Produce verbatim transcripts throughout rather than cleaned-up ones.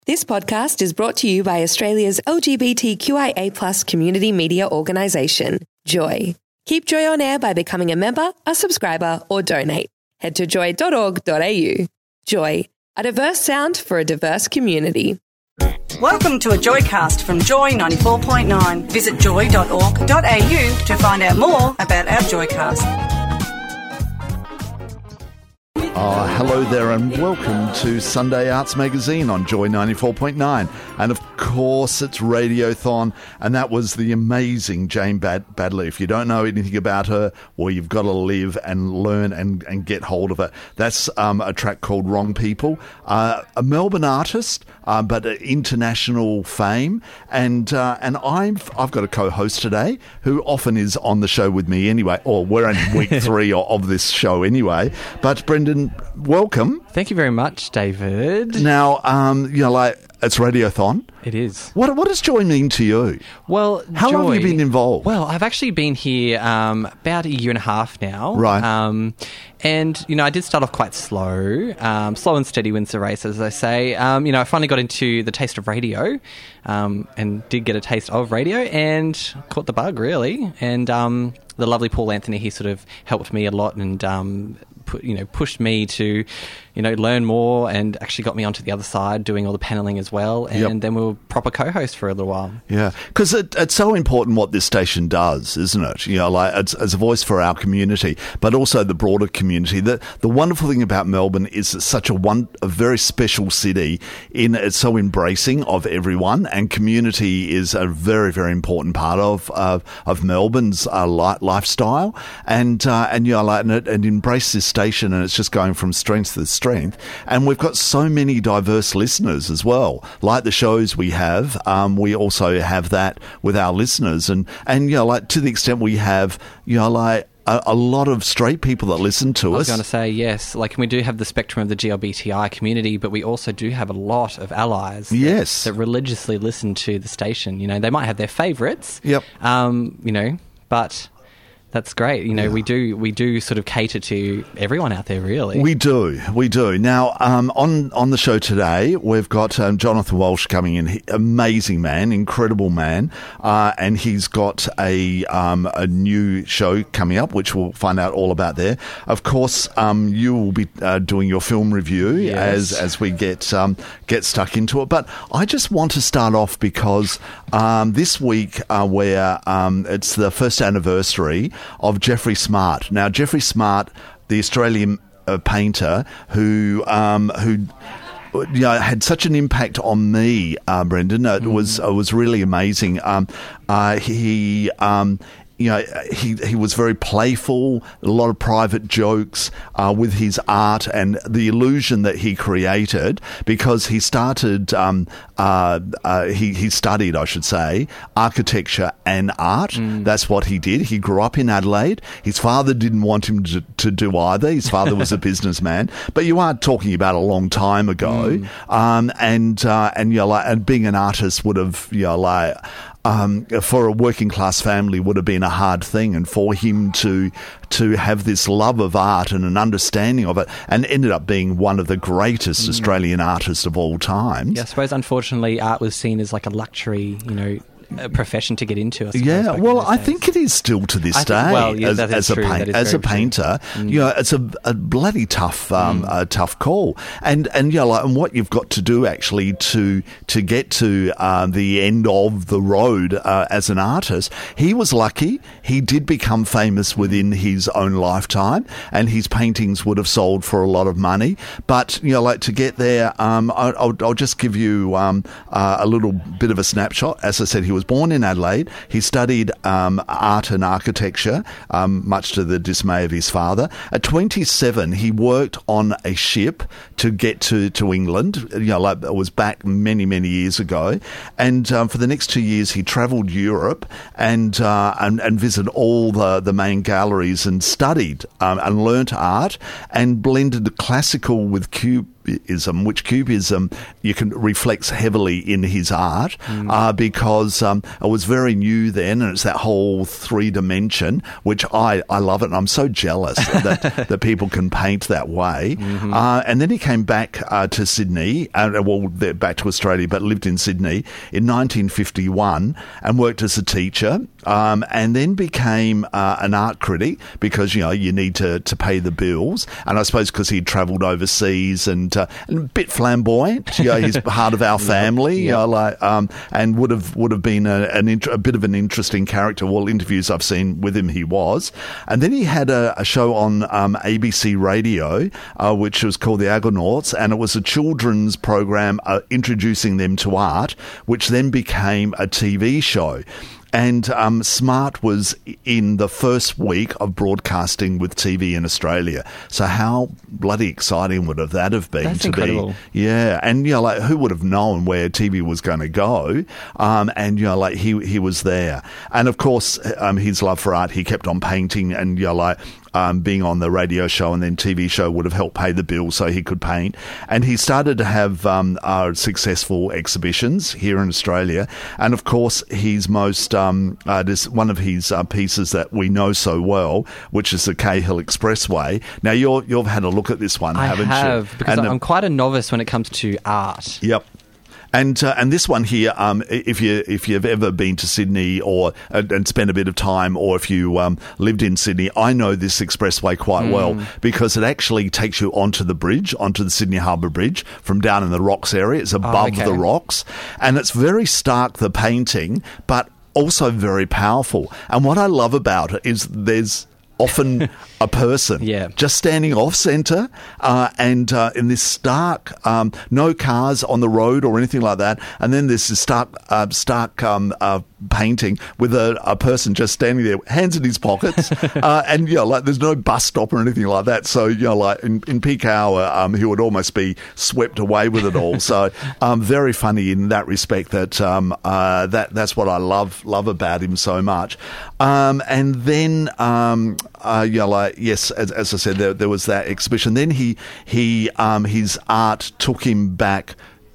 This podcast is brought to you by Australia's L G B T Q I A plus community media organisation, Joy. Keep Joy on air by becoming a member, a subscriber, or donate. Head to joy dot org dot a u. Joy, a diverse sound for a diverse community. Welcome to a Joycast from Joy ninety-four point nine. Visit joy dot org dot a u to find out more about our Joycast. Oh, hello there and welcome to Sunday Arts Magazine on Joy ninety-four point nine. And of course it's Radiothon, and that was the amazing Jane Bad- Baddeley. If you don't know anything about her, well, you've got to live and learn and, and get hold of it. That's um, a track called Wrong People. Uh, a Melbourne artist, uh, but international fame. And uh, and I've, I've got a co-host today who often is on the show with me anyway, or we're in week three of this show anyway. But Brendan, welcome. Thank you very much, David. Now, um, you know, like, it's Radiothon. It is. What What does Joy mean to you? Well, how Joy, long have you been involved? Well, I've actually been here um, about a year and a half now. Right. Um, and, you know, I did start off quite slow. Um, slow and steady wins the race, as I say. Um, you know, I finally got into the taste of radio um, and did get a taste of radio and caught the bug, really. And um, the lovely Paul Anthony, he sort of helped me a lot and um, put, you know, pushed me to, you know, learn more and actually got me onto the other side doing all the paneling as well. And Yep. then we were proper co-hosts for a little while. Yeah, because it, it's so important what this station does, isn't it? You know, like it's, it's a voice for our community, but also the broader community. The the wonderful thing about Melbourne is it's such a one a very special city. In it's so embracing of everyone, and community is a very very important part of uh, of Melbourne's uh, li- lifestyle. And uh, and you know, like and, it, and embrace this station, and it's just going from strength to strength. And we've got so many diverse listeners as well, like the shows we have. Um, we also have that with our listeners, and and you know, like to the extent we have, you know, like a, a lot of straight people that listen to I was us. going to say, yes, like we do have the spectrum of the G L B T I community, but we also do have a lot of allies that, Yes. that religiously listen to the station. You know, they might have their favourites, Yep. um, you know, but that's great. You know, Yeah. we do we do sort of cater to everyone out there, really. We do, we do. Now, um, on on the show today, we've got um, Jonathan Walsh coming in. He, amazing man, incredible man, uh, and he's got a um, a new show coming up, which we'll find out all about there. Of course, um, you will be uh, doing your film review Yes. as as we get um, get stuck into it. But I just want to start off because um, this week, uh, where um, it's the first anniversary of Jeffrey Smart. Now, Jeffrey Smart, the Australian uh, painter who um, who you know, had such an impact on me, uh, Brendan. It mm. was it was really amazing. Um, uh, he. Um, You know, he he was very playful, a lot of private jokes uh, with his art and the illusion that he created, because he started, um, uh, uh, he, he studied, I should say, architecture and art. Mm. That's what he did. He grew up in Adelaide. His father didn't want him to, to do either. His father was a businessman. But you are talking about a long time ago. Mm. Um, and, uh, and, you know, like, and being an artist would have, you know, like, Um, for a working class family would have been a hard thing, and for him to to have this love of art and an understanding of it, and ended up being one of the greatest mm. Australian artists of all time. Yeah, I suppose unfortunately art was seen as like a luxury, you know, a profession to get into. I suppose, yeah, back well, in those I days. think it is still to this I day. think- well, yeah, as, that is as a true. paint- That is as a very true. painter, Mm. you know, it's a, a bloody tough, um, Mm. a tough call. And and you know, like, and what you've got to do actually to to get to um, the end of the road uh, as an artist. He was lucky. He did become famous within his own lifetime, and his paintings would have sold for a lot of money. But you know, like, to get there, um, I, I'll, I'll just give you um, uh, a little bit of a snapshot. As I said, he was born in Adelaide. He studied um, art and architecture, um, much to the dismay of his father. At twenty-seven, he worked on a ship to get to, to England. You know, like, it was back many, many years ago. And um, for the next two years, he travelled Europe and, uh, and and visited all the, the main galleries and studied um, and learnt art and blended classical with cube Cubism, which cubism you can reflects heavily in his art mm. uh, because um, it was very new then, and it's that whole three dimension, which I, I love it, and I'm so jealous that, that people can paint that way. Mm-hmm. Uh, and then he came back uh, to Sydney, uh, well, back to Australia, but lived in Sydney in nineteen fifty-one and worked as a teacher, um, and then became uh, an art critic because, you know, you need to, to pay the bills. And I suppose because he'd travelled overseas and, uh, and a bit flamboyant, you know, he's part of our family, yep. you know, like, um, and would have would have been a, an int- a bit of an interesting character. Well, interviews I've seen with him, he was. And then he had a, a show on um, A B C Radio, uh, which was called The Argonauts, and it was a children's program uh, introducing them to art, which then became a T V show. And um, Smart was in the first week of broadcasting with T V in Australia. So how bloody exciting would have that have been? That's to incredible. Be, yeah, and you know, like who would have known where T V was going to go? Um, and you know, like he he was there, and of course, um, his love for art. He kept on painting, and you know, like. Um, being on the radio show and then T V show would have helped pay the bills so he could paint. And he started to have um, uh, successful exhibitions here in Australia. And of course, his most, um, uh, this one of his uh, pieces that we know so well, which is the Cahill Expressway. Now, you're, you've had a look at this one, I haven't have, you? I have, because and, I'm quite a novice when it comes to art. Yep. And uh, and this one here, um, if you if you've ever been to Sydney or uh, and spent a bit of time, or if you um, lived in Sydney, I know this expressway quite mm. well because it actually takes you onto the bridge, onto the Sydney Harbour Bridge from down in the rocks area. It's above oh, okay. the rocks, and it's very stark, the painting, but also very powerful. And what I love about it is there's often a person yeah. just standing off centre uh, and uh, in this stark, um, no cars on the road or anything like that. And then there's this stark, uh, stark um, uh, painting with a, a person just standing there, hands in his pockets. uh, and, you know, like there's no bus stop or anything like that. So, you know, like in, in peak hour, um, he would almost be swept away with it all. So um, very funny in that respect that um, uh, that that's what I love love about him so much. Um, and then... Um, Uh, you know, like, yes, as, as I said, there, there was that exhibition. Then he, he, um, his art took him back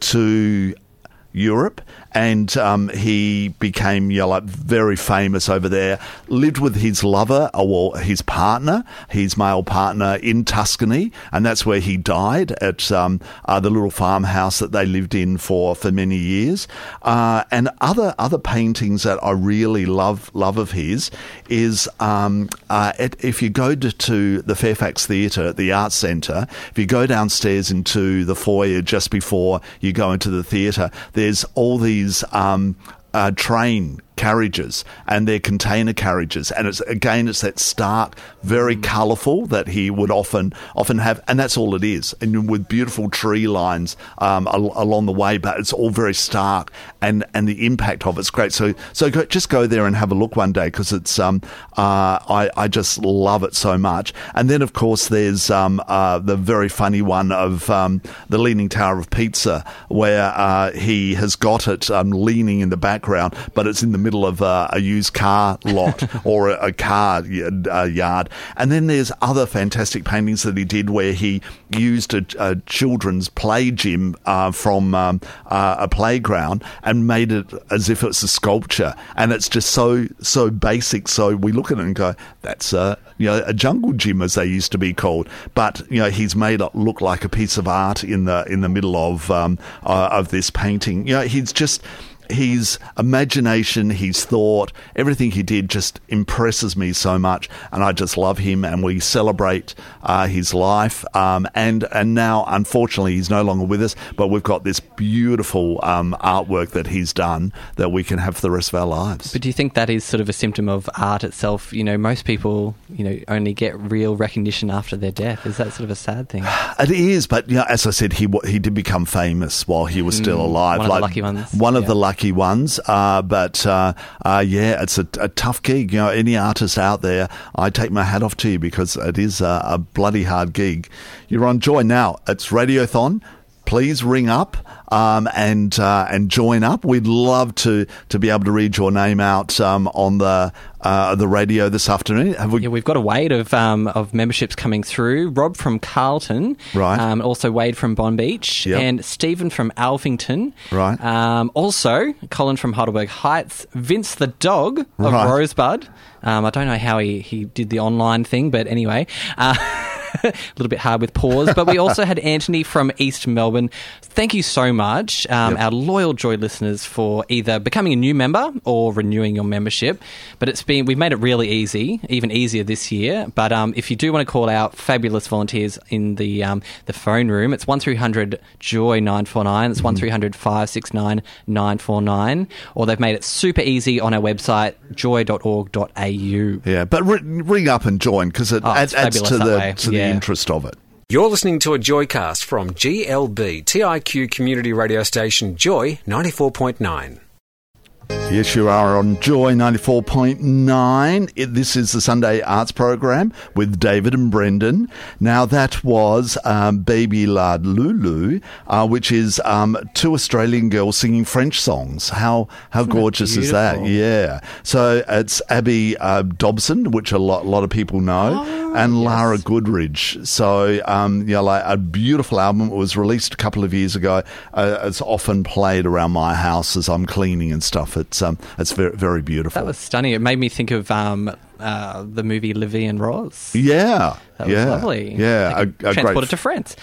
to Europe, and um, he became, you know, like very famous over there. Lived with his lover, or his partner, his male partner, in Tuscany, and that's where he died at um, uh, the little farmhouse that they lived in for, for many years. Uh, and other other paintings that I really love love of his is um, uh, at, if you go to, to the Fairfax Theatre, the Arts Centre, if you go downstairs into the foyer just before you go into the theatre, there's all these um, uh, train carriages and their container carriages, and it's again it's that stark, very colourful that he would often often have, and that's all it is, and with beautiful tree lines um, al- along the way, but it's all very stark, and, and the impact of it's great. So so go, just go there and have a look one day, because it's um uh, I I just love it so much. And then of course there's um uh, the very funny one of um, the Leaning Tower of Pizza, where uh, he has got it um, leaning in the background, but it's in the middle of uh, a used car lot or a, a car uh, yard. And then there's other fantastic paintings that he did where he used a, a children's play gym uh, from um, uh, a playground and made it as if it's a sculpture. And it's just so so basic. So we look at it and go, that's a, you know, a jungle gym, as they used to be called. But you know, he's made it look like a piece of art in the in the middle of um, uh, of this painting. You know, he's just. His imagination, his thought, everything he did just impresses me so much, and I just love him, and we celebrate uh, his life. Um, and and now, unfortunately, he's no longer with us, but we've got this beautiful um, artwork that he's done that we can have for the rest of our lives. But do you think that is sort of a symptom of art itself? You know, most people, you know, only get real recognition after their death. Is that sort of a sad thing? It is, but you know, as I said, he he did become famous while he was still alive. One of like, the lucky ones. One yeah. of the lucky ones, uh, but uh, uh, yeah, it's a, a tough gig. You know, any artist out there, I take my hat off to you, because it is a, a bloody hard gig. You're on Joy now. It's Radiothon. please ring up um, and uh, and join up. We'd love to to be able to read your name out um, on the uh, the radio this afternoon. Have we? Yeah, we've got a wave of um, of memberships coming through. Rob from Carlton, right? Um, also Wade from Bon Beach, yep. and Stephen from Alphington, right? Um, also Colin from Heidelberg Heights, Vince the dog of right. Rosebud. Um, I don't know how he, he did the online thing, but anyway. Uh, a little bit hard with pause, but we also had Anthony from East Melbourne. Thank you so much, um, yep. our loyal Joy listeners, for either becoming a new member or renewing your membership. But it's been we've made it really easy, even easier this year. But um, if you do want to call out fabulous volunteers in the um, the phone room, it's one three hundred joy nine four nine. It's mm-hmm. one three hundred five six nine nine four nine. Or they've made it super easy on our website, joy dot org dot a u. Yeah, but re- ring up and join, because it oh, adds, adds to the to yeah. the interest of it. You're listening to a Joycast from G L B, T I Q community radio station Joy ninety-four point nine. Yes, you are on Joy ninety-four point nine. It, this is the Sunday Arts Program with David and Brendan. Now, that was um, Baby La Lulu, uh, which is um, two Australian girls singing French songs. How how Isn't gorgeous is that? Yeah. So it's Abby uh, Dobson, which a lot, a lot of people know, oh, and yes. Lara Goodridge. So, um, you know, like a beautiful album. It was released a couple of years ago. Uh, it's often played around my house as I'm cleaning and stuff. It's um, it's very very beautiful. That was stunning. It made me think of um, uh, the movie Livy and Roz. Yeah, that was yeah, lovely. Yeah, a, a transported great... to France.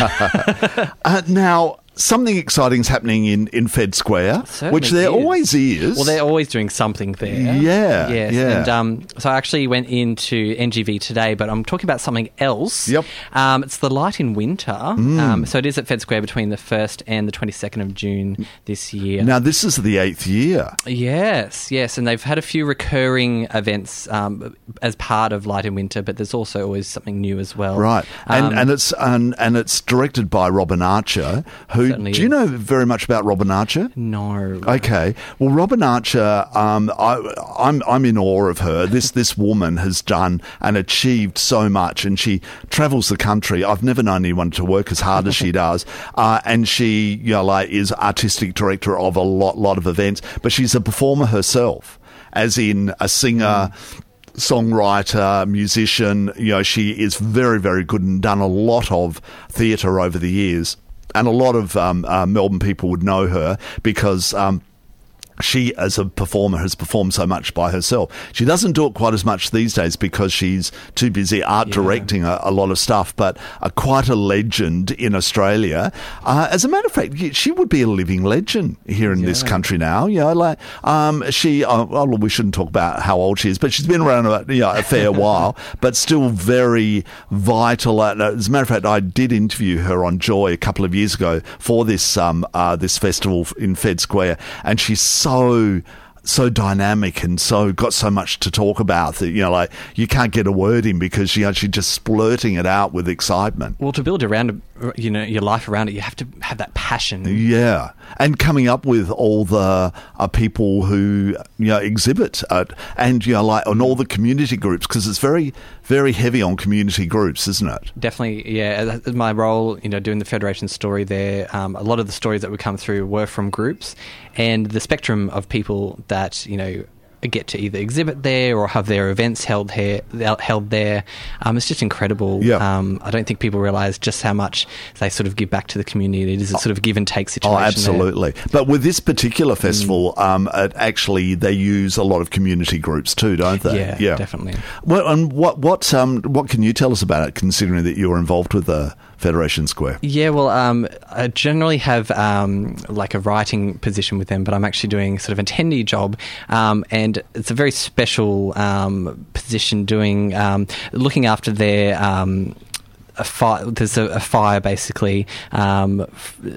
uh, now, something exciting is happening in, in Fed Square, Certainly which there is. always is. Well, they're always doing something there. Yeah, yes. yeah. And um, so I actually went into N G V today, but I'm talking about something else. Yep. Um, it's the Light in Winter. Mm. Um, so it is at Fed Square between the first and the twenty-second of June this year. Now, this is the eighth year. Yes, yes. And they've had a few recurring events um, as part of Light in Winter, but there's also always something new as well. Right. And Um, and it's and, and it's directed by Robin Archer, who, do Certainly you is. know very much about Robin Archer? No. Okay. Well, Robin Archer, um, I, I'm I'm in awe of her. This this woman has done and achieved so much, and she travels the country. I've never known anyone to work as hard as she does. Uh, and she, you know, like, is artistic director of a lot lot of events, but she's a performer herself, as in a singer. Mm. Songwriter, musician. You know, she is very, very good and done a lot of theatre over the years. And a lot of um, uh, Melbourne people would know her because um, she, as a performer, has performed so much by herself. She doesn't do it quite as much these days because she's too busy art Yeah. directing a, a lot of stuff, but uh, quite a legend in Australia. Uh, as a matter of fact, she would be a living legend here in Yeah. this country now. You know, like um, she. Uh, well, we shouldn't talk about how old she is, but she's been around a, you know, a fair while, but still very vital. Uh, as a matter of fact, I did interview her on Joy a couple of years ago for this um, uh, this festival in Fed Square, and she's so so dynamic and so got so much to talk about that, you know, like, you can't get a word in because, you know, she's just splurting it out with excitement. Well, to build around, you know, your life around it, you have to have that passion. Yeah, and coming up with all the uh, people who, you know, exhibit it, and, you know, like, on all the community groups, because it's very, very heavy on community groups, isn't it? Definitely, yeah. My role, you know, doing the Federation story there, um, a lot of the stories that would come through were from groups, and the spectrum of people that, you know, get to either exhibit there or have their events held here, held there. Um, it's just incredible. Yeah. Um, I don't think people realise just how much they sort of give back to the community. It is a sort of give and take situation. Oh, absolutely. There. But with this particular festival, mm. um, it actually, they use a lot of community groups too, don't they? Yeah, yeah. definitely. Well, and what what um what can you tell us about it, considering that you were involved with the Federation Square? Yeah, well, um, I generally have um, like a writing position with them, but I'm actually doing sort of a attendee job, um, and it's a very special um, position doing um, looking after their um, a fire. There's a, a fire basically. Um, f-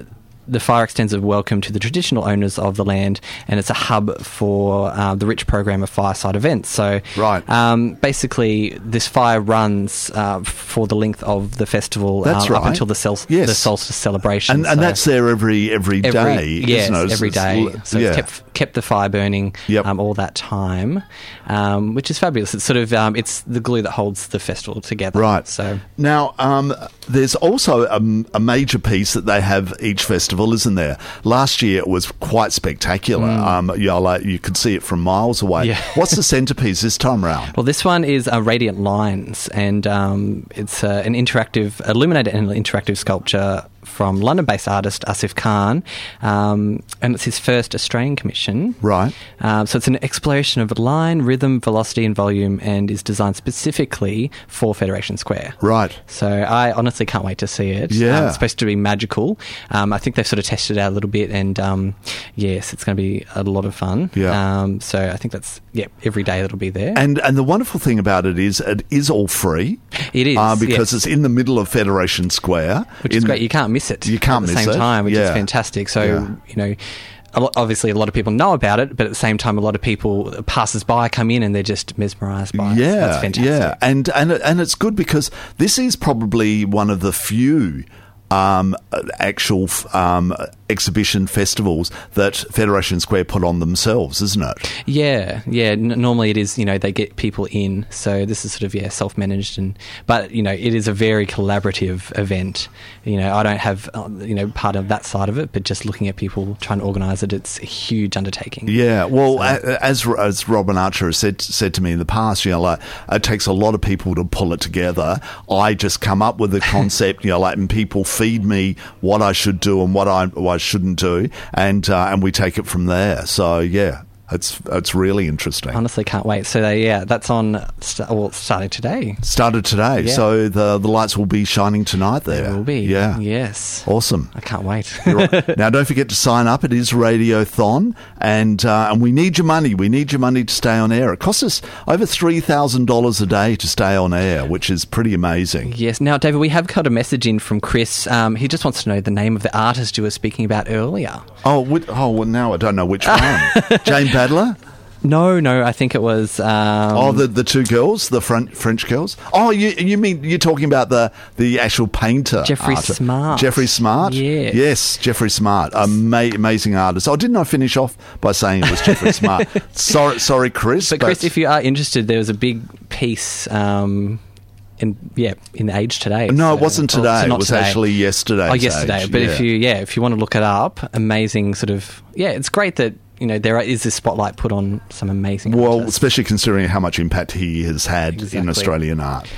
the fire extends a welcome to the traditional owners of the land, and it's a hub for uh, the rich program of fireside events. So, right. um, basically, this fire runs uh, for the length of the festival That's um, right. up until the, sol- Yes. the solstice celebration. And, and So that's there every every day, every, yes, isn't it? every It's- day. it's- So yeah. it's kept kept the fire burning Yep. um, all that time, um, which is fabulous. It's sort of um, it's the glue that holds the festival together. Right. So Now, um, there's also a, a major piece that they have each festival, isn't there? Last year it was quite spectacular. Um, you know, like you could see it from miles away. Yeah. What's the centrepiece this time round? Well, this one is uh, Radiant Lines, and um, it's uh, an interactive, illuminated and interactive sculpture from London-based artist Asif Khan, um, and it's his first Australian commission. Right. Um, so it's an exploration of line, rhythm, velocity and volume, and is designed specifically for Federation Square. Right. So I honestly can't wait to see it. Yeah. Um, it's supposed to be magical. Um, I think they've sort of tested it out a little bit, and um, yes, it's going to be a lot of fun. Yeah. Um, so I think that's, yeah, every day that'll be there. And and the wonderful thing about it is it is all free. It is, uh, because yes. it's in the middle of Federation Square, Which is in- great. You can't miss it. You can't at the miss same it. time, which Yeah. is fantastic. So Yeah. you know, a lot, obviously a lot of people know about it, but at the same time, a lot of people passers by come in and they're just mesmerised by it. Yeah, So that's fantastic. yeah, and and and it's good because this is probably one of the few um, actual um, exhibition festivals that Federation Square put on themselves, isn't it? Yeah, yeah. N- normally it is, you know, they get people in, so this is sort of yeah self-managed, and but you know it is a very collaborative event. You know, I don't have uh, you know part of that side of it, but just looking at people trying to organise it, it's a huge undertaking. Yeah, well, a- as as Robin Archer has said said to me in the past, you know, like it takes a lot of people to pull it together. I just come up with the concept, you know, like and people feed me what I should do and what I, what I shouldn't do, and uh, and we take it from there. So yeah, it's it's really interesting. Honestly, can't wait. So they, yeah, that's on. St- well, starting today. Started today, Yeah. so the the lights will be shining tonight there. There will be. Yeah, Yes. awesome. I can't wait. Now, don't forget to sign up. It is Radiothon, and uh, and we need your money. We need your money to stay on air. It costs us over three thousand dollars a day to stay on air, which is pretty amazing. Yes. Now, David, we have got a message in from Chris. Um, he just wants to know the name of the artist you were speaking about earlier. Oh, which, oh, well, now I don't know which one. Jane Badler. No, no, I think it was. Um, Oh, the the two girls, the French French girls. Oh, you you mean you're talking about the the actual painter, Jeffrey artist. Smart. Jeffrey Smart. Yes. yes, Jeffrey Smart, Ama- amazing artist. Oh, didn't I finish off by saying it was Jeffrey Smart? Sorry, sorry, Chris. But Chris, if you are interested, there was a big piece. Um, in yeah, in Age today. no, so- it wasn't oh, today. so not it was today. actually yesterday. Oh, yesterday. But if you yeah, if you want to look it up, amazing sort of yeah, it's great that you know there is this spotlight put on some amazing. well, artists. especially considering how much impact he has had in Exactly. Australian art.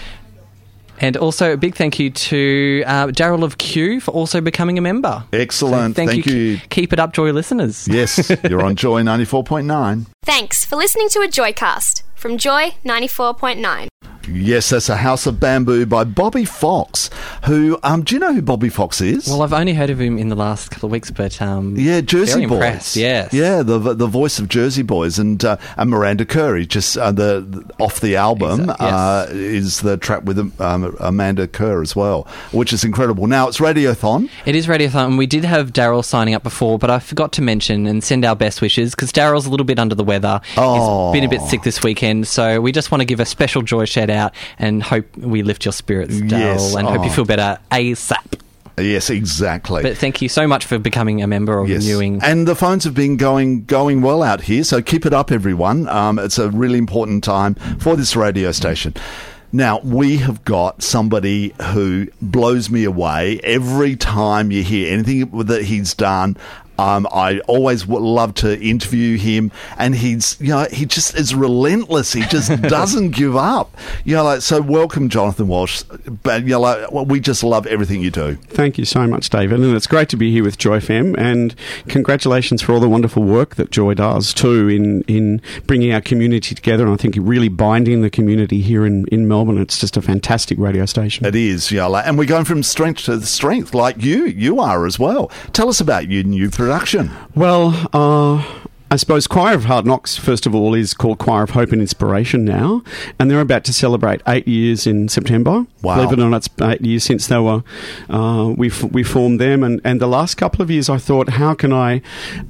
And also a big thank you to uh, Daryl of Q for also becoming a member. Excellent. So thank, Thank you. you. Keep it up, Joy listeners. Yes, you're on Joy ninety-four point nine. Thanks for listening to a Joycast from Joy ninety-four point nine. Yes, that's A House of Bamboo by Bobby Fox, who, um, do you know who Bobby Fox is? Well, I've only heard of him in the last couple of weeks, but um, Yeah, Jersey very Boys. impressed, yes. Yeah, the the voice of Jersey Boys, and uh, and Miranda Curry. Just uh, the, the off the album Exact- yes. uh, is the track with um, Amanda Kerr as well, which is incredible. Now it's Radiothon. it is Radiothon, and we did have Daryl signing up before, but I forgot to mention and send our best wishes because Daryl's a little bit under the weather. Oh. He's been a bit sick this weekend, so we just want to give a special Joy shout out and hope we lift your spirits, Daryl, Yes. and hope you Oh. feel better ASAP. Yes, exactly. But thank you so much for becoming a member or Yes. renewing. And the phones have been going going well out here, so keep it up, everyone. Um, it's a really important time for this radio station. Now, we have got somebody who blows me away every time you hear anything that he's done. Um, I always would love to interview him, and he's, you know, he just is relentless. He just doesn't give up. You know, like, so welcome, Jonathan Walsh. But, you know, like, well, we just love everything you do. Thank you so much, David, and it's great to be here with Joy F M, and congratulations for all the wonderful work that Joy does too in, in bringing our community together, and I think really binding the community here in, in Melbourne. It's just a fantastic radio station. It is, you know, like, and we're going from strength to strength, like you, you are as well. Tell us about your new production. Well, uh, I suppose Choir of Hard Knocks, first of all, is called Choir of Hope and Inspiration now, and they're about to celebrate eight years in September. Wow. Believe it or not, it's eight years since they were, uh, we, f- we formed them, and, and the last couple of years I thought, how can I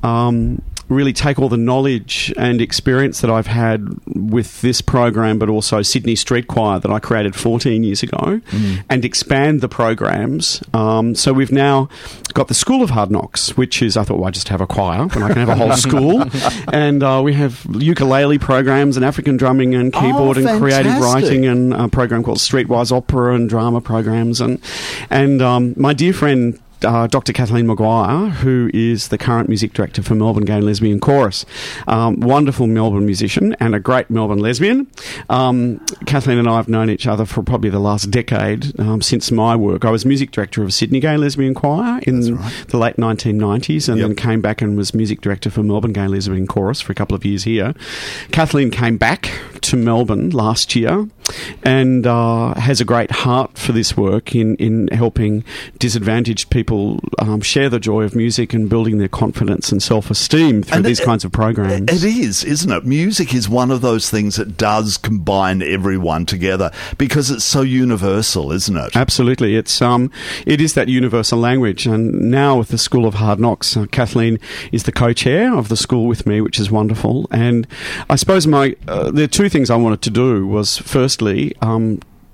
um, really take all the knowledge and experience that I've had with this program, but also Sydney Street Choir that I created fourteen years ago, mm. and expand the programs. Um, so we've now got the School of Hard Knocks, which is, I thought, well, I just have a choir, and I can have a whole school. And uh, we have ukulele programs and African drumming and keyboard oh, and creative fantastic. writing, and a program called Streetwise Opera and drama programs. And, and um, my dear friend, Uh, Doctor Kathleen Maguire, who is the current music director for Melbourne Gay and Lesbian Chorus. Um, wonderful Melbourne musician and a great Melbourne lesbian. Um, Kathleen and I have known each other for probably the last decade um, since my work. I was music director of Sydney Gay and Lesbian Choir in right. the late nineteen nineties, and yep. then came back and was music director for Melbourne Gay and Lesbian Chorus for a couple of years here. Kathleen came back to Melbourne last year and uh, has a great heart for this work in, in helping disadvantaged people Um, share the joy of music and building their confidence and self-esteem through and these it, kinds of programs. It is, isn't it? Music is one of those things that does combine everyone together because it's so universal, isn't it? Absolutely. It's um, it is that universal language. And now with the School of Hard Knocks, uh, Kathleen is the co-chair of the school with me, which is wonderful. And I suppose my uh, the two things I wanted to do was, firstly, um,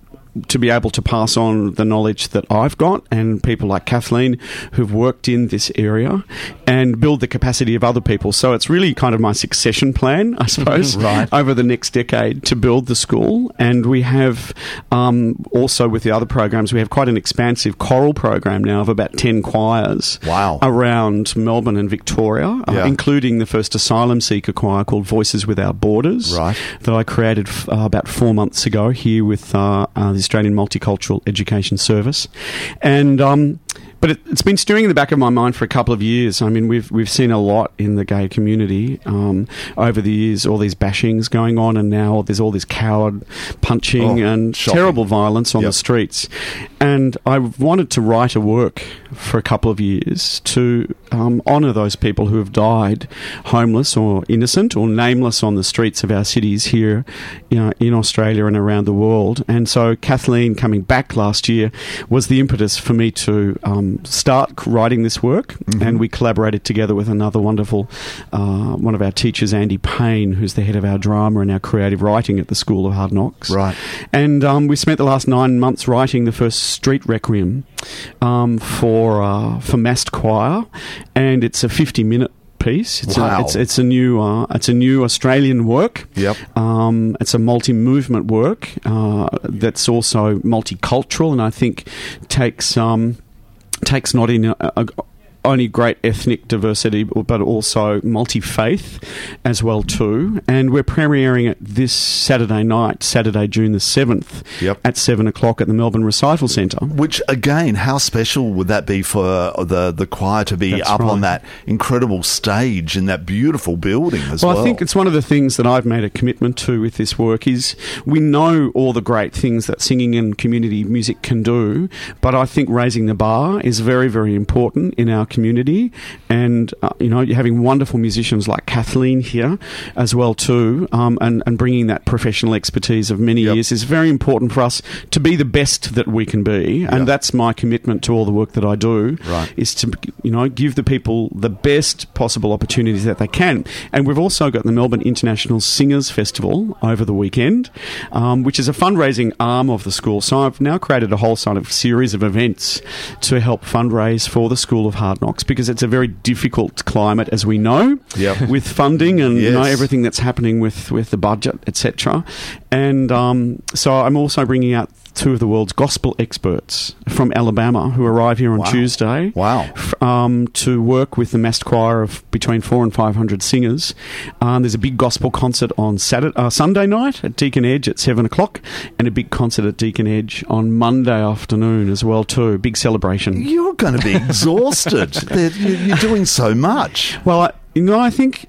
to be able to pass on the knowledge that I've got and people like Kathleen who've worked in this area and build the capacity of other people. So it's really kind of my succession plan, I suppose, right. over the next decade to build the school. And we have um, also with the other programs, we have quite an expansive choral program now of about ten choirs wow. around Melbourne and Victoria, yeah. uh, including the first asylum seeker choir called Voices Without Borders right. that I created f- uh, about four months ago here with uh, uh, the Australian Multicultural Education Service. And um, but it, it's been stirring in the back of my mind for a couple of years. I mean, we've we've seen a lot in the gay community um, over the years, all these bashings going on, and now there's all this coward punching oh, and shocking. terrible violence on yep. the streets. And I wanted to write a work for a couple of years to um, honour those people who have died homeless or innocent or nameless on the streets of our cities here, you know, in Australia and around the world. And so Kathleen coming back last year was the impetus for me to um, start writing this work, mm-hmm. and we collaborated together with another wonderful uh, one of our teachers, Andy Payne, who's the head of our drama and our creative writing at the School of Hard Knocks. Right. And um, we spent the last nine months writing the first street requiem um, for uh, for massed choir, and it's a fifty minute piece. It's wow. a, it's it's a new uh, it's a new Australian work. Yep. Um, it's a multi-movement work uh, that's also multicultural, and I think takes um, takes not in a, a, only great ethnic diversity, but also multi-faith as well too. And we're premiering it this Saturday night, Saturday, June the seventh, yep. at seven o'clock at the Melbourne Recital Centre. Which, again, how special would that be for the the choir to be That's up right. on that incredible stage in that beautiful building as well? Well, I think it's one of the things that I've made a commitment to with this work is we know all the great things that singing and community music can do, but I think raising the bar is very, very important in our community. And, uh, you know, you're having wonderful musicians like Kathleen here as well too, um, and, and bringing that professional expertise of many yep. years is very important for us to be the best that we can be. And yep. that's my commitment to all the work that I do, right. is to, you know, give the people the best possible opportunities that they can. And we've also got the Melbourne International Singers Festival over the weekend, um, which is a fundraising arm of the school. So I've now created a whole sort of series of events to help fundraise for the School of Hard Knocks, because it's a very difficult climate, as we know, yep. with funding and yes. you know, everything that's happening with, with the budget, et cetera. And um, so I'm also bringing out two of the world's gospel experts from Alabama who arrive here on wow. Tuesday wow. f- um, to work with the massed choir of between four and five hundred singers. Um, there's a big gospel concert on Saturday, uh, Sunday night at Deakin Edge at seven o'clock, and a big concert at Deakin Edge on Monday afternoon as well too. Big celebration. You're going to be exhausted. You're doing so much. Well, I, you know, I think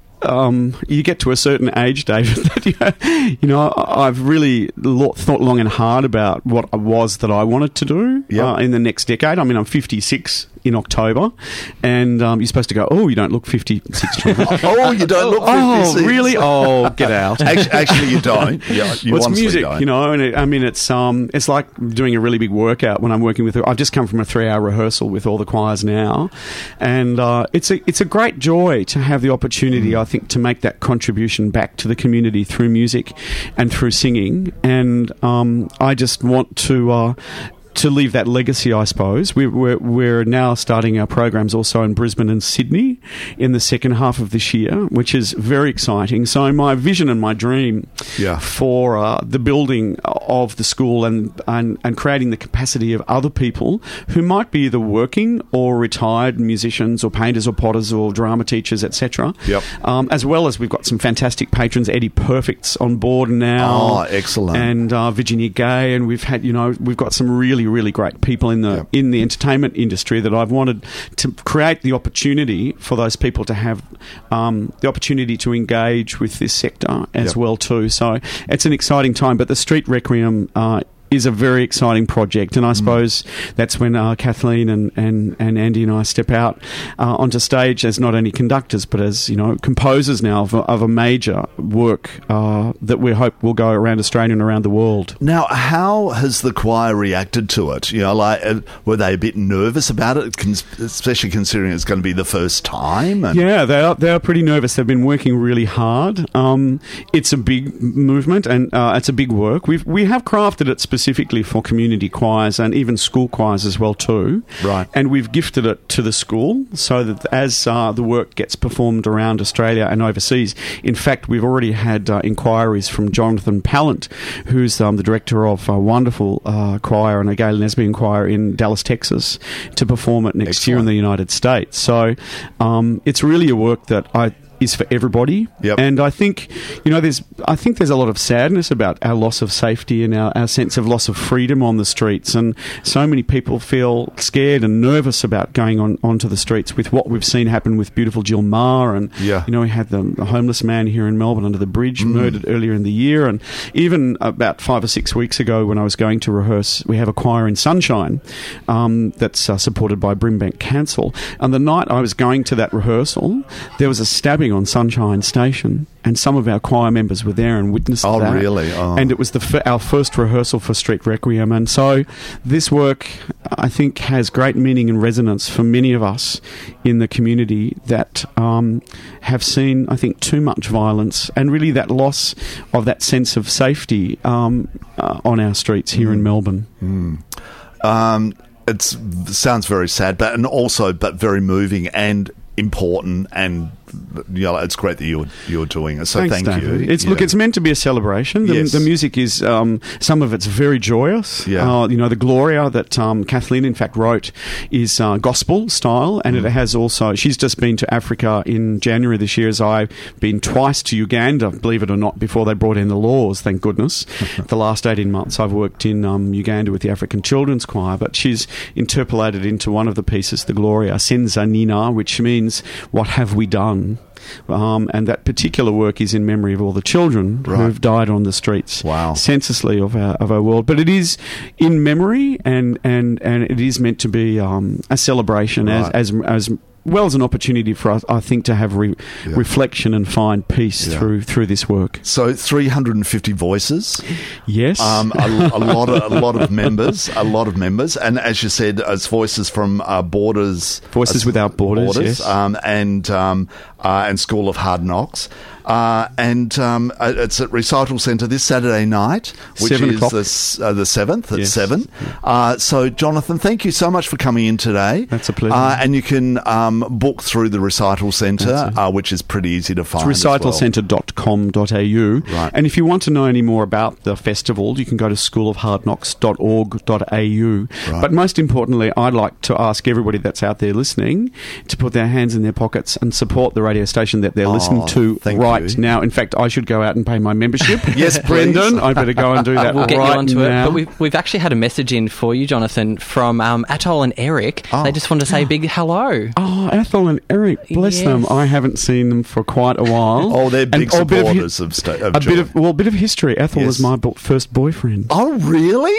Um, you get to a certain age, David, that, you know, I've really lo- thought long and hard about what it was that I wanted to do yep. uh, in the next decade. I mean, I'm fifty-six in October, and um, you're supposed to go, oh, you don't look fifty-six, Jonathan. Oh, you don't look fifty-six. Oh, really? Oh, get out. Actually, actually you don't. Yeah, you well, it's honestly music, don't. you know, and it, I mean, it's um, it's like doing a really big workout when I'm working with. I've just come from a three-hour rehearsal with all the choirs now, and uh, it's a it's a great joy to have the opportunity, mm. I think, to make that contribution back to the community through music and through singing, and um, I just want to. Uh, to leave that legacy, I suppose. We're, we're, we're now starting our programs also in Brisbane and Sydney in the second half of this year, which is very exciting. So my vision and my dream yeah. for uh, the building of the school and, and, and creating the capacity of other people who might be either working or retired musicians or painters or potters or drama teachers, et cetera. Yep. Um, as well as we've got some fantastic patrons. Eddie Perfect's on board now. Oh, excellent. And uh, Virginia Gay, and we've had, you know, we've got some really really great people in the yep. in the entertainment industry that I've wanted to create the opportunity for those people to have um, the opportunity to engage with this sector as yep. well too. So it's an exciting time. But the Street Requiem uh, is a very exciting project, and I suppose mm. that's when uh, Kathleen and, and, and Andy and I step out uh, onto stage as not only conductors but as, you know, composers now of a, of a major work uh, that we hope will go around Australia and around the world. Now, how has the choir reacted to it? You know, like, uh, were they a bit nervous about it, cons- especially considering it's going to be the first time? And- yeah, they are. They are pretty nervous. They've been working really hard. Um, it's a big movement, and uh, it's a big work. We've we have crafted it specifically. specifically for community choirs and even school choirs as well too. Right. And we've gifted it to the school so that as uh, the work gets performed around Australia and overseas, in fact, we've already had uh, inquiries from Jonathan Pallant, who's um, the director of a wonderful uh, choir and a Galen Nesbian choir in Dallas, Texas, to perform it next Excellent. year in the United States. So um, it's really a work that I is for everybody. Yep. And I think, you know, there's I think there's a lot of sadness about our loss of safety and our, our sense of loss of freedom on the streets, and so many people feel scared and nervous about going on onto the streets with what we've seen happen with beautiful Jill Maher, and yeah. you know, we had the, the homeless man here in Melbourne under the bridge mm. murdered earlier in the year, and even about five or six weeks ago when I was going to rehearse, we have a choir in Sunshine um, that's uh, supported by Brimbank Council, and the night I was going to that rehearsal, there was a stabbing on Sunshine Station, and some of our choir members were there and witnessed oh, that. Oh, really? Oh. And it was the f- our first rehearsal for Street Requiem, and so this work, I think, has great meaning and resonance for many of us in the community that um, have seen, I think, too much violence and really that loss of that sense of safety um, uh, on our streets here mm. in Melbourne. Mm. Um, it sounds very sad, but and also but very moving and important, and you know, it's great that you're you're doing it. So Thanks, thank David. you. It's you look, know. it's meant to be a celebration. The, yes. the music is um, some of it's very joyous. Yeah. Uh, you know, the Gloria that um, Kathleen in fact wrote is uh, gospel style, and mm. it has also. She's just been to Africa in January this year, as I've been twice to Uganda. Believe it or not, before they brought in the laws. Thank goodness. The last eighteen months, I've worked in um, Uganda with the African Children's Choir, but she's interpolated into one of the pieces, the Gloria Senza Nina, which means what have we done? Um, and that particular work is in memory of all the children right. who've died on the streets wow. senselessly of our, of our world. But it is in memory, and, and, and it is meant to be um, a celebration right. as, as as well as an opportunity for us, I think, to have re- yeah. reflection and find peace yeah. through through this work. So three hundred fifty voices. Yes. Um, a, a lot of a lot of members, a lot of members, and as you said, as voices from uh, Borders, Voices uh, Without Borders, Borders yes. um, and um, uh, and School of Hard Knocks. Uh, and um, it's at Recital Centre this Saturday night, which seven is o'clock. the, uh, the seventh at yes. seven. Uh, so, Jonathan, thank you so much for coming in today. That's a pleasure. Uh, and you can um, book through the Recital Centre, uh, which is pretty easy to find. It's recital centre dot com dot a u. Right. And if you want to know any more about the festival, you can go to school of hard knocks dot org dot a u. Right. But most importantly, I'd like to ask everybody that's out there listening to put their hands in their pockets and support the radio station that they're Oh, listening to thank right you. now. In fact, I should go out and pay my membership. Yes, please. Brendan, I better go and do that We'll get right you onto now. it. But we've, we've actually had a message in for you, Jonathan, from um, Atoll and Eric. Oh. They just want to say a big hello. Oh, Ethel and Eric, bless Yes. them. I haven't seen them for quite a while. Oh, they're big And- oh, a bit of hi- supporters of, sta- of a Joy. bit of well, a bit of history. Ethel Yes. was my bo- first boyfriend. Oh, really?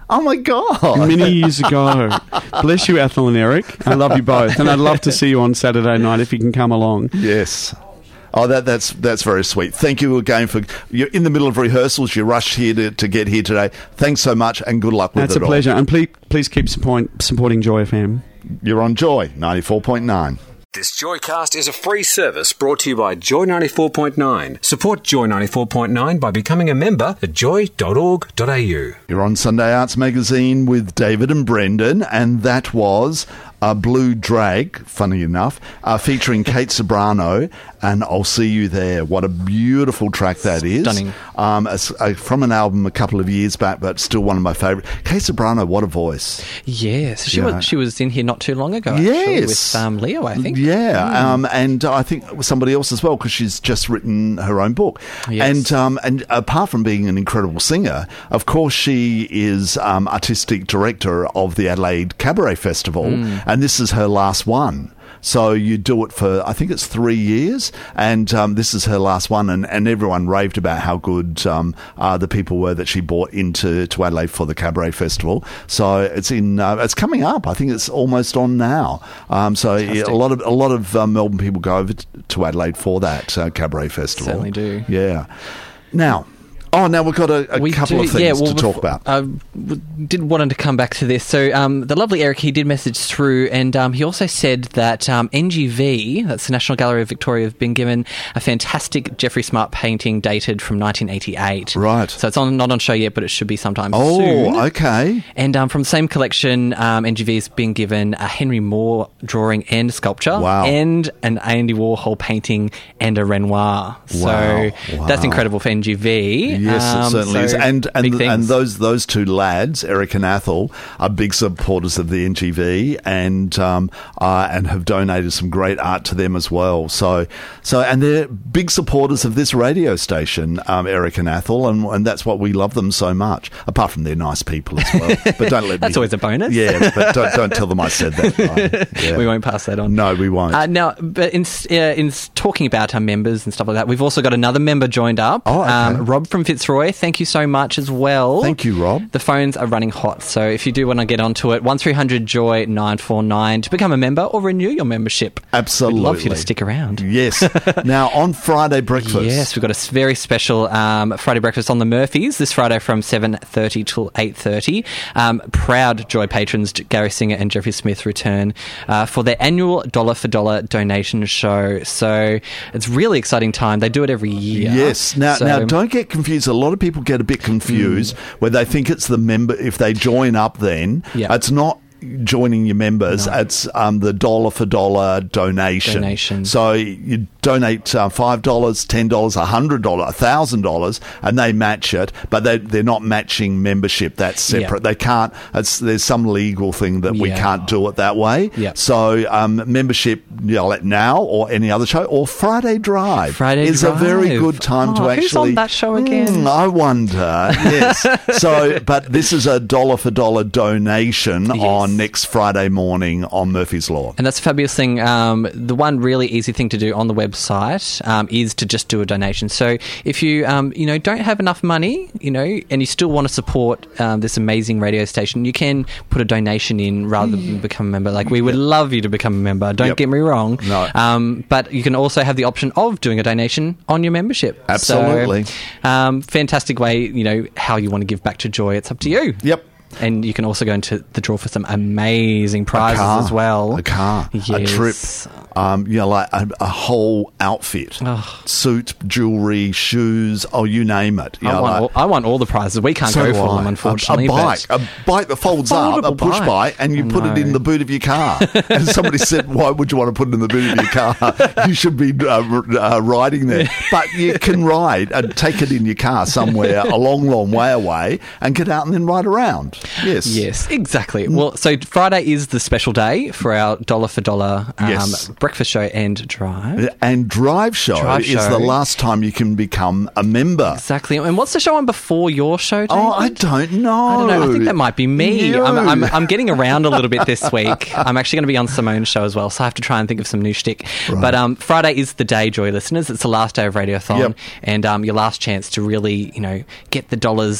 Oh, my God. Many years ago. Bless you, Ethel and Eric. I love you both. And I'd love to see you on Saturday night if you can come along. Yes. Oh, that, that's that's very sweet. Thank you again for... You're in the middle of rehearsals. You rushed here to, to get here today. Thanks so much and good luck with That's it a all. pleasure. And please, please keep support, supporting Joy F M. You're on Joy, ninety-four point nine. This Joycast is a free service brought to you by Joy ninety-four point nine. Support Joy ninety-four point nine by becoming a member at joy dot org dot a u. You're on Sunday Arts Magazine with David and Brendan, and that was a Blue Drag, funny enough, uh, featuring Kate Sobrano, and I'll See You There. What a beautiful track that is. Stunning. Um, a, a, from an album a couple of years back, but still one of my favourite. Kate Sobrano, what a voice. Yes, she Yeah. was she was in here not too long ago. Actually, Yes. with um, Leo, I think. Yeah, um, and I think somebody else as well, because she's just written her own book. Yes. And um, and apart from being an incredible singer, of course, she is um, artistic director of the Adelaide Cabaret Festival, and this is her last one. So you do it for, I think it's three years, and um, this is her last one, and, and everyone raved about how good um, uh, the people were that she brought into to Adelaide for the Cabaret Festival. So it's in, uh, it's coming up. I think it's almost on now. Um, so yeah, a lot of a lot of uh, Melbourne people go over t- to Adelaide for that uh, Cabaret Festival. Certainly do. Yeah. Now. Oh, now we've got a, a We couple do- of things yeah, well, to talk before- about. I w- did wanted to come back to this. So um, the lovely Eric, he did message through, and um, he also said that um, N G V, that's the National Gallery of Victoria, have been given a fantastic Jeffrey Smart painting dated from nineteen eighty-eight. Right. So it's on, not on show yet, but it should be sometime Oh, soon. okay. And um, from the same collection, um, N G V has been given a Henry Moore drawing and sculpture, Wow. and an Andy Warhol painting and a Renoir. So Wow. that's Wow. incredible for N G V. Yes, Um, it certainly so is. And big and things. and those those two lads, Eric and Athel, are big supporters of the N G V, and um, uh, and have donated some great art to them as well. So so and they're big supporters of this radio station, um, Eric and Athel, and and that's what we love them so much. Apart from they're nice people as well, but don't let That's me, always a bonus. Yeah, but don't, don't tell them I said that. Right? Yeah. We won't pass that on. No, we won't. Uh, now, but in uh, in s- talking about our members and stuff like that, we've also got another member joined up. Oh, okay. um, Rob from Fitzroy. Thank you so much as well. Thank you, Rob. The phones are running hot, so if you do want to get onto it, one three hundred joy nine four nine to become a member or renew your membership. Absolutely. We'd love you to stick around. Yes. Now on Friday breakfast. Yes, we've got a s- very special um, Friday breakfast on the Murphys this Friday from seven thirty till eight thirty. Um, proud Joy patrons Gary Singer and Jeffrey Smith return uh, for their annual dollar for dollar donation show. So it's a really exciting time. They do it every year. Yes. Now, So- now, don't get confused. A lot of people get a bit confused where they think it's the member. If they join up, then Yeah. it's not joining your members. No. It's um, the dollar for dollar donation. Donation. So you donate uh, five dollars, ten dollars, a hundred dollars, a thousand dollars, and they match it. But they they're not matching membership. That's separate. Yeah. They can't. It's, there's some legal thing that we Yeah. can't do it that way. Yeah. So um, membership, you know, like now or any other show or Friday Drive Friday is a very Drive. good time Oh, to actually. who's on that show again? Hmm, I wonder. Yes. So, but this is a dollar for dollar donation Yes. on next Friday morning on Murphy's Law. And that's a fabulous thing. Um, the one really easy thing to do on the website um, is to just do a donation. So if you, um, you know, don't have enough money, you know, and you still want to support um, this amazing radio station, you can put a donation in rather than become a member. Like, we would love you to become a member. Don't Yep. get me wrong. No. Um, but you can also have the option of doing a donation on your membership. Absolutely. So, um, fantastic way, you know, how you want to give back to Joy. It's up to you. Yep. And you can also go into the draw for some amazing prizes a car, as well. A car, a Yes. trip, um, you know, like a, a whole outfit, Oh. suit, jewellery, shoes, oh, you name it. You I, know, want like- all, I want all the prizes. We can't So go do for I. them, A- unfortunately. A, bike, but a bike that folds up, a foldable push bike. bike, and you I put it in know. the boot of your car. And somebody said, "Why would you want to put it in the boot of your car? You should be uh, r- uh, riding there." But you can ride and take it in your car somewhere a long, long way away, and get out and then ride around. Yes, Yes, exactly. Well, so Friday is the special day for our dollar for dollar um, Yes. breakfast show and drive. And Drive Show Drive is Show. the last time you can become a member. Exactly. And what's the show on before your show, David? Oh, I don't know. I don't know. I think that might be me. No. I'm, I'm, I'm getting around a little bit this week. I'm actually going to be on Simone's show as well, so I have to try and think of some new shtick. Right. But um, Friday is the day, Joy listeners. It's the last day of Radiothon, Yep. and um, your last chance to really, you know, get the dollars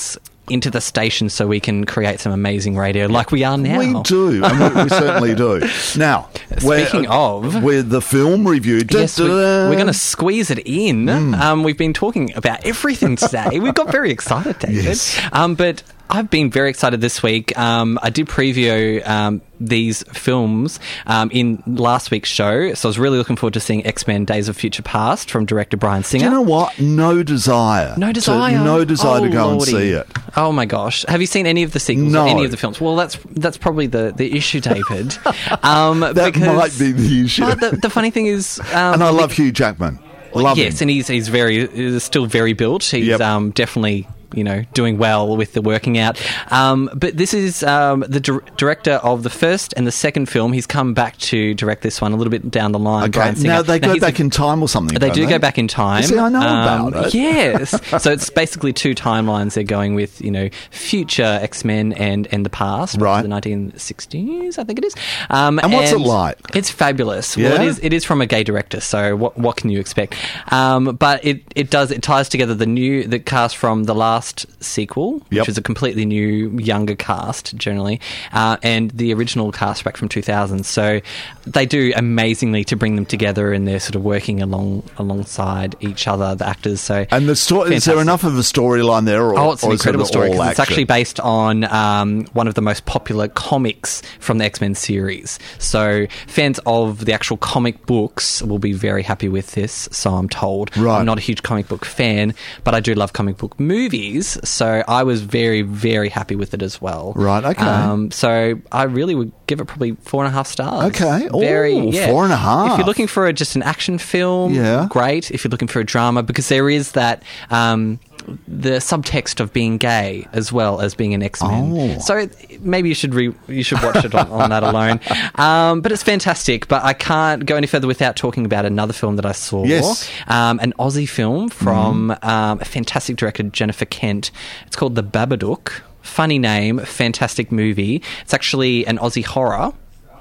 into the station so we can create some amazing radio like we are now. We do, and we, we certainly do. Now, speaking of, with the film review, yes, we're, we're going to squeeze it in. Mm. Um, we've been talking about everything today. We've got very excited, David. Yes. Um, but I've been very excited this week. Um, I did preview um, these films um, in last week's show, so I was really looking forward to seeing X-Men Days of Future Past from director Bryan Singer. Do you know what? No desire. No desire. To, no desire oh, to go Lordy. and see it. Oh my gosh. Have you seen any of the sequels No. or any of the films? Well, that's that's probably the, the issue, David. Um, that because, might be the issue. But the, the funny thing is... Um, and I love Hugh Jackman. Love yes, him. and he's he's very he's still very built. He's Yep. um, definitely, you know, doing well with the working out. Um, but this is um, the dir- director of the first and the second film. He's come back to direct this one a little bit down the line. Okay, Bryan Singer. now they go he's back a- in time or something. They don't do go back in time. See, I know Um, about it. Yes. So it's basically two timelines. They're going with, you know, future X-Men and, and the past. Right. The nineteen sixties, I think it is. Um, And what's it like? It's fabulous. Yeah? Well, it is, it is from a gay director, so what what can you expect? Um, but it, it does, it ties together the new, the cast from the last sequel, which Yep. is a completely new, younger cast, generally, uh, and the original cast back from two thousand. So they do amazingly to bring them together, and they're sort of working along alongside each other, the actors. So And the story, is there fantastic. enough of a storyline there? Or, Oh, it's an or is it incredible story all because it's action? actually based on um, one of the most popular comics from the X-Men series. So fans of the actual comic books will be very happy with this, so I'm told. Right. I'm not a huge comic book fan, but I do love comic book movies, so I was very, very happy with it as well. Right, okay. Um, so I really would give it probably four and a half stars. Okay. Very, Ooh, yeah. four and a half. If you're looking for a, just an action film, Yeah. great. If you're looking for a drama, because there is that... Um, the subtext of being gay as well as being an X-Men. Oh. So maybe you should re- you should watch it on, on that alone. Um, but it's fantastic. But I can't go any further without talking about another film that I saw. Yes. Um, an Aussie film from um, a fantastic director, Jennifer Kent. It's called The Babadook. Funny name, fantastic movie. It's actually an Aussie horror.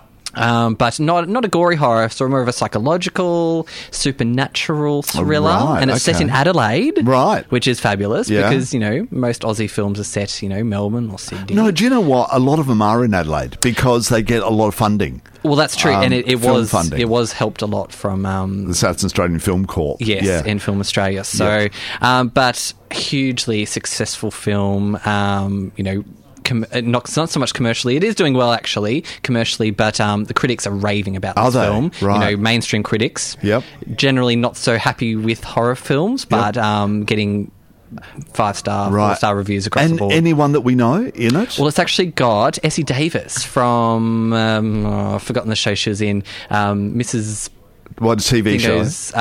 Um, but not not a gory horror, so more of a psychological, supernatural thriller, right, and it's set okay. in Adelaide, Right. Which is fabulous Yeah. because you know most Aussie films are set, you know, Melbourne or Sydney. No, do you know what? A lot of them are in Adelaide because they get a lot of funding. well, that's true, um, and it, it film was funding. it was helped a lot from um, The South Australian Film Corp. Yes, Yeah. in Film Australia. So, Yes. um, but hugely successful film. Um, you know, com- uh, not not so much commercially. It is doing well actually commercially, but um, the critics are raving about Are this they? film. Right. You know, mainstream critics. Yep. Generally not so happy with horror films, but um, getting five star, four Right. star reviews across the And board. anyone that we know in it? Well, it's actually got Essie Davis from um, oh, I've forgotten the show she was in. Um, Missus What a T V show? Dingo's,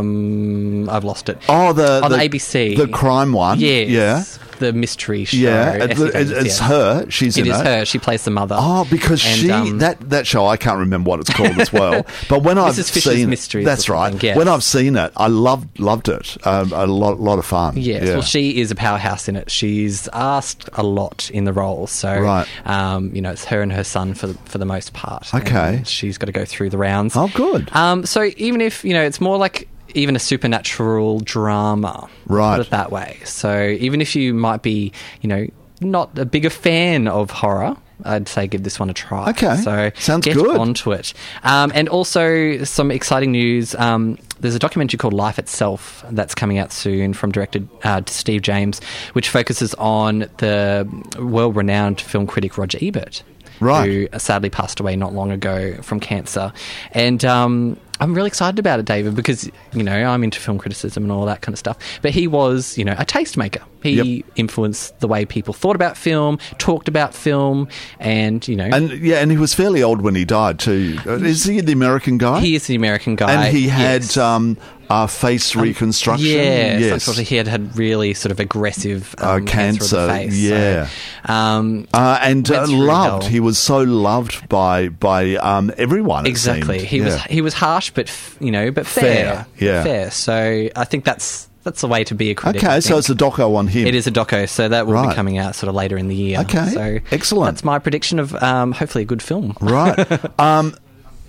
um, I've lost it. Oh, the, on the A B C, the crime one. Yes, Yeah. the mystery show. Yeah, Essie it- Davis, it's yes. her. She's It in is it. her. She plays the mother. Oh, because And, she um, that that show I can't remember what it's called as well. But when I've Missus Fisher's seen Mysteries that's or right. something, yes. When I've seen it, I loved loved it. Um, a lot lot of fun. Yes, Yeah. well, she is a powerhouse in it. She's asked a lot in the role, so Right. um, you know, it's her and her son for the, for the most part. Okay. And she's got to go through the rounds. Oh, good. Um, so even if you know, it's more like even a supernatural drama, Right. Put it that way. So even if you might be, you know, not a bigger fan of horror, I'd say give this one a try. Okay. So Sounds get good. onto it. Um, and also some exciting news. Um, there's a documentary called Life Itself that's coming out soon from director uh, Steve James, which focuses on the world-renowned film critic Roger Ebert. Right. Who sadly passed away not long ago from cancer. And um, I'm really excited about it, David, because, you know, I'm into film criticism and all that kind of stuff. But he was, you know, a tastemaker. He Yep. influenced the way people thought about film, talked about film, and, you know... And yeah, and he was fairly old when he died too. Uh, Is he the American guy? he is the American guy. and he had yes. um, uh, face reconstruction. Yes, yes. unfortunately, he had had really sort of aggressive Uh, um, cancer, of the cancer, face. yeah. So, um, Uh, and went uh, through loved. hell. He was so loved by by um, everyone. It Exactly. seemed. He was Yeah. he was harsh, but f- you know, but fair. Fair, yeah. fair. So I think that's that's the way to be a critic. I Okay, so think. it's a doco on him. It is a doco, so that will Right. be coming out sort of later in the year. Okay, so excellent. That's my prediction of um, hopefully a good film. Right. um,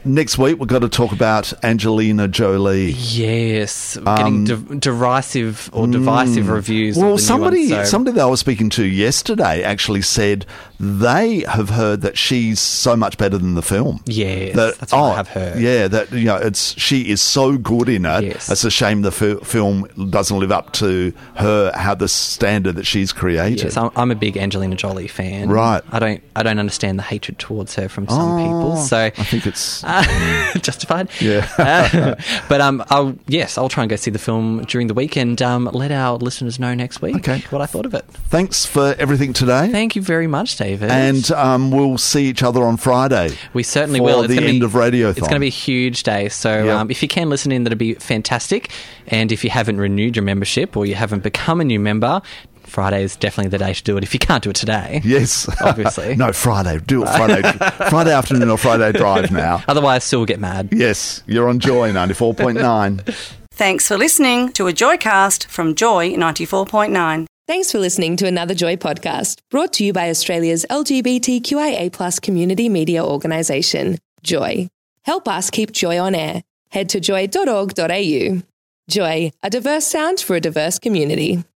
next week we've got to talk about Angelina Jolie. Yes, getting de- derisive or divisive reviews. Well, of the somebody, new one, so. somebody that I was speaking to yesterday actually said they have heard that she's so much better than the film. Yes, that, that's what oh, I have heard. Yeah, that you know, it's she is so good in it. Yes. It's a shame the fi- film doesn't live up to her how the standard that she's created. Yes, I'm, I'm a big Angelina Jolie fan. Right. I don't, I don't understand the hatred towards her from some Oh, people. So I think it's uh, justified. Yeah. uh, but um, I'll yes, I'll try and go see the film during the week and um, let our listeners know next week Okay. what I thought of it. Thanks for everything today. Thank you very much, David. And um, we'll see each other on Friday. We certainly for will. It's the gonna end be, of Radiothon. It's going to be a huge day. So Yep. um, if you can listen in, that'd be fantastic. And if you haven't renewed your membership or you haven't become a new member, Friday is definitely the day to do it if you can't do it today. Yes. Obviously. No, Friday. Do it Friday. Friday afternoon or Friday drive now. Otherwise, still get mad. Yes, you're on Joy ninety-four point nine. Thanks for listening to a Joycast from Joy ninety-four point nine. Thanks for listening to another Joy podcast, brought to you by Australia's L G B T Q I A plus community media organisation, Joy. Help us keep Joy on air. Head to joy dot org dot a u. Joy, a diverse sound for a diverse community.